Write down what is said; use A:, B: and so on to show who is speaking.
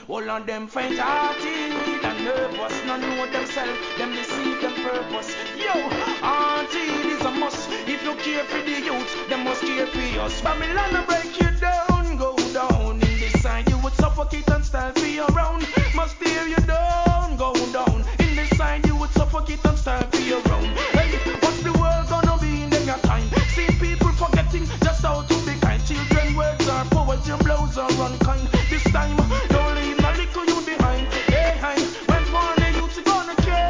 A: All of them faint-hearted and nervous, none know themselves, them deceive them purpose. Yo, auntie, is a must. If you care for the youth, them must care for us. Babylon will break you down, go down. In this side, you would suffocate and